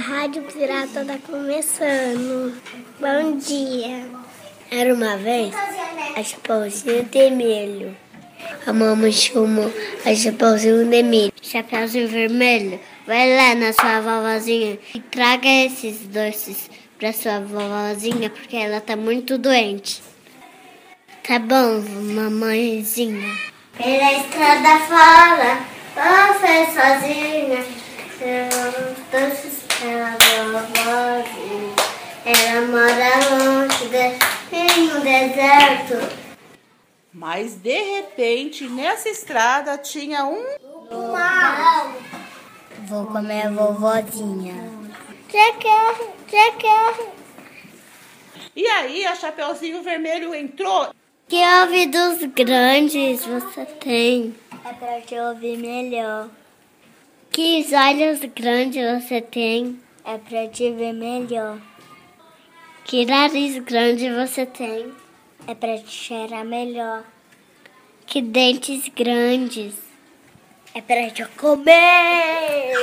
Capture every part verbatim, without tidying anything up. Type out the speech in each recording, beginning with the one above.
Rádio Pirata tá começando. Bom dia. Era uma vez a Chapeuzinho Vermelho. A mamãe chamou a Chapeuzinho Vermelho. Chapeuzinho Vermelho, vai lá na sua vovozinha e traga esses doces pra sua vovozinha, porque ela tá muito doente. Tá bom, mamãezinha. Pela estrada fora, você sozinha, os doces pela vovozinha. Ela mora longe, em um deserto. Mas de repente, nessa estrada tinha um... Um mal. Vou comer a vovozinha. Já quero, já quero. E aí a Chapeuzinho Vermelho entrou. Que ouvidos grandes você tem? É pra te ouvir melhor. Que olhos grandes você tem? É pra te ver melhor. Que nariz grande você tem? É pra te cheirar melhor. Que dentes grandes? É pra te comer.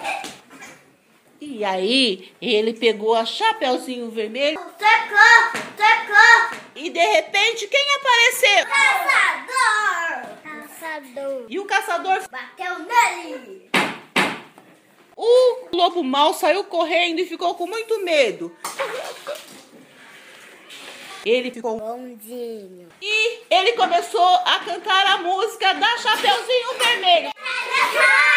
E aí ele pegou a Chapeuzinho Vermelho. Socorro, socorro. E de repente quem apareceu? Caçador. Caçador. E o caçador Bateu nele. O lobo mau saiu correndo e ficou com muito medo. Ele ficou bonzinho. E ele começou a cantar a música da Chapeuzinho Vermelho.